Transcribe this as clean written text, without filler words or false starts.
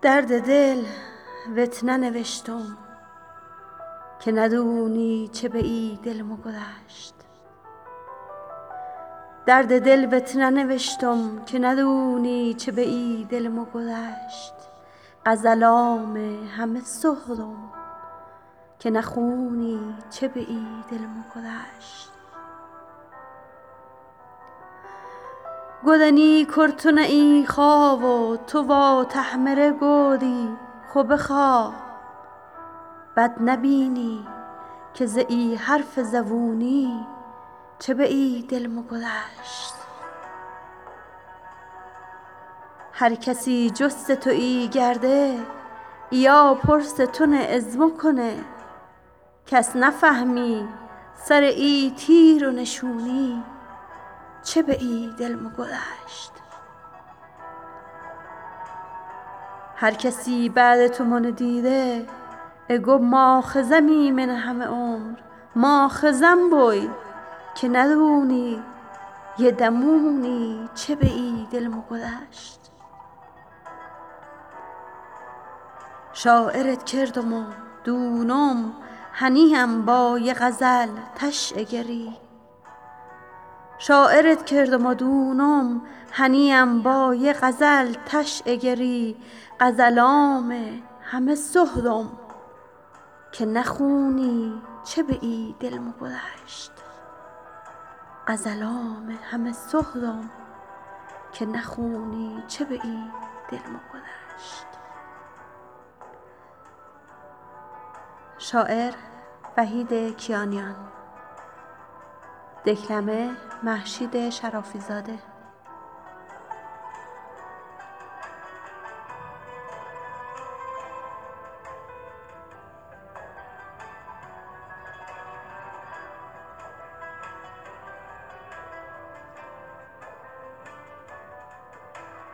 درد دل وت ننوشتم که ندونی چه به ای دلمو گذشت. درد دل وت ننوشتم که ندونی چه به ای دلمو گذشت. غزلام همه سهرم که نخونی چه به ای دلمو گذشت. گدنی کرتو نه ای خواو تو وا تحمره گودی خو بخوا بد نبینی که ز ای حرف زبونی چه به ای دلمو گذشت. هر کسی جست تویی گرده یا پرس تو نه ازمو کنه. کس نفهمی سر ای تیر و نشونی چه به ای دلمو گذشت. هر کسی بعد تو منو دیده اگو ماخذمی من همه عمر. ماخذم بوی که ندونی یه دمونی چه به ای دلمو گذشت. شاعرت کردم و دونم هنیم با یه غزل تشیه گری. شاعرت کردم و دونم هنیم با یه غزل تشیه گری. غزلام همه سهرم که نخونی چه به ای دلمو گذشت. غزلام همه سهرم که نخونی چه به ای دلمو گذشت. شاعر وحید کیانیان. دکلمه مهشید شرافی زاده.